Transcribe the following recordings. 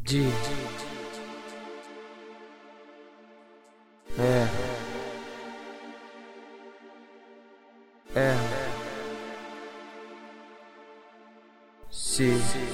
Ди. Си.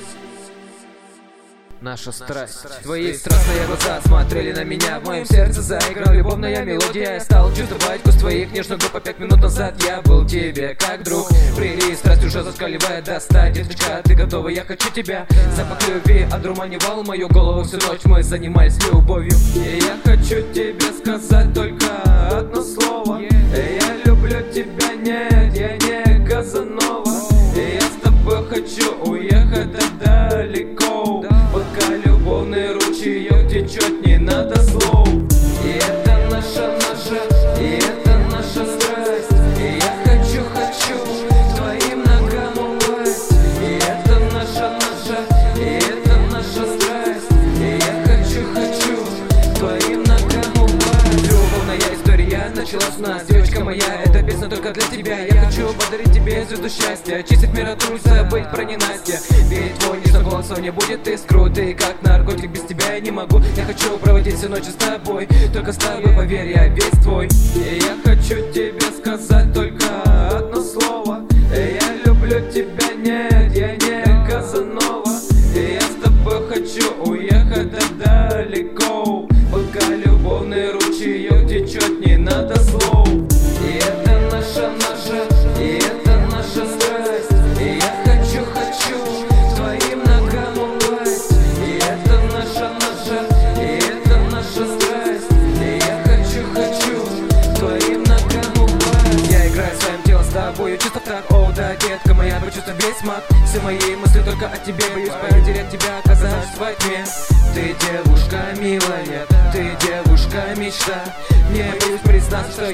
Наша страсть. Твои страстные глаза смотрели на меня. В моем сердце заиграла любовная мелодия. Я стал чувствовать вкус твоих нежных губ. А 5 минут назад я был тебе как друг. Прилив страсть уже заскаливает до стадии. Деточка, ты готова, я хочу тебя. Запах любви одурманивал мою голову всю ночь. Мы занимались любовью. И я хочу тебе сказать только одно слово. Я люблю тебя, нет, я не Казанова. И я с тобой хочу уехать далеко. Пока любовный ручеек течет, не надо слов. И это наша, и это наша страсть. И я хочу к твоим ногам упасть. И это наша, и это наша страсть. И я хочу к твоим ногам упасть. Любовная история началась у нас. Девочка моя, эта песня только для тебя. Я хочу подарить тебе звезду счастья, чистить мир от труса, быть про ненастья. Ведь твой нежный голос не будет искру. Ты как наркотик, без тебя я не могу. Я хочу проводить всю ночь с тобой. Только с тобой, поверь, я весь твой. И я хочу тебе сказать только одно слово. Я люблю тебя, нет, я не Казанова. И я с тобой хочу уехать далеко. Пока любовный ручеек течет, не надо слов. И это наша, и это наша страсть. И я хочу к твоим ногам упасть. И это наша, и это наша страсть. И я хочу к твоим ногам упасть. Я играю своим телом с тобою, чисто так, о да, детка моя, почувствуй весь смак. Все мои мысли только о тебе, боюсь потерять тебя, оказавшись во тьме. Ты девушка милая, ты девушка мечта. Не боюсь признаться, что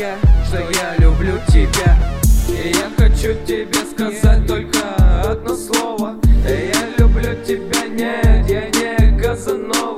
я люблю тебя. И я хочу тебе сказать только одно слово. Я люблю тебя, нет, я не Казанова.